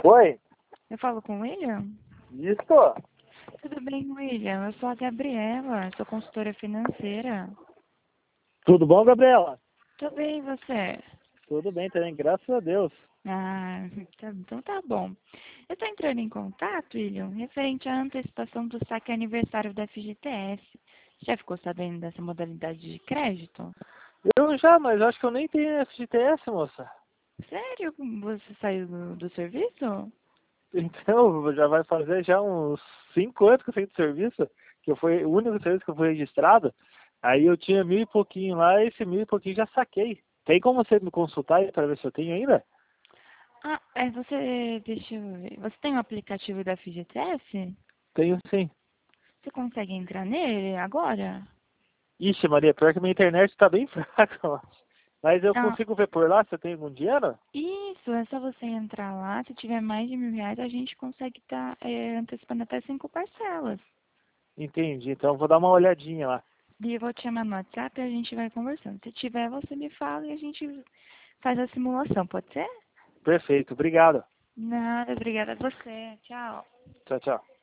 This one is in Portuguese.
Oi, Eu falo com o William? isso? Tudo bem, William? Eu sou a Gabriela, sou consultora financeira. Tudo bom, Gabriela? Tudo bem, e você? Tudo bem também, graças a Deus. Então tá bom. Eu estou entrando em contato, William, referente à antecipação do saque aniversário da FGTS. Já ficou sabendo dessa modalidade de crédito? Mas acho que eu nem tenho FGTS, moça. Sério? Você saiu do serviço? Então, já vai fazer já uns 5 anos que eu saí do serviço, que foi o único serviço que eu fui registrado. Aí eu tinha 1.000 e pouquinho lá, e esse 1.000 e pouquinho já saquei. Tem como você me consultar aí para ver se eu tenho ainda? Deixa eu ver. Você tem o aplicativo da FGTS? Tenho sim. Você consegue entrar nele agora? Ixi, Maria, pior que minha internet tá bem fraca, moça. Mas eu Ah, consigo ver por lá se eu tenho algum dinheiro? isso, é só você entrar lá. Se tiver mais de R$ 1.000, a gente consegue estar antecipando até 5 parcelas. Entendi, então eu vou dar uma olhadinha lá. E eu vou te chamar no WhatsApp e a gente vai conversando. Se tiver, você me fala e a gente faz a simulação, pode ser? Perfeito, obrigado. Nada, obrigada a você. Tchau. Tchau, tchau.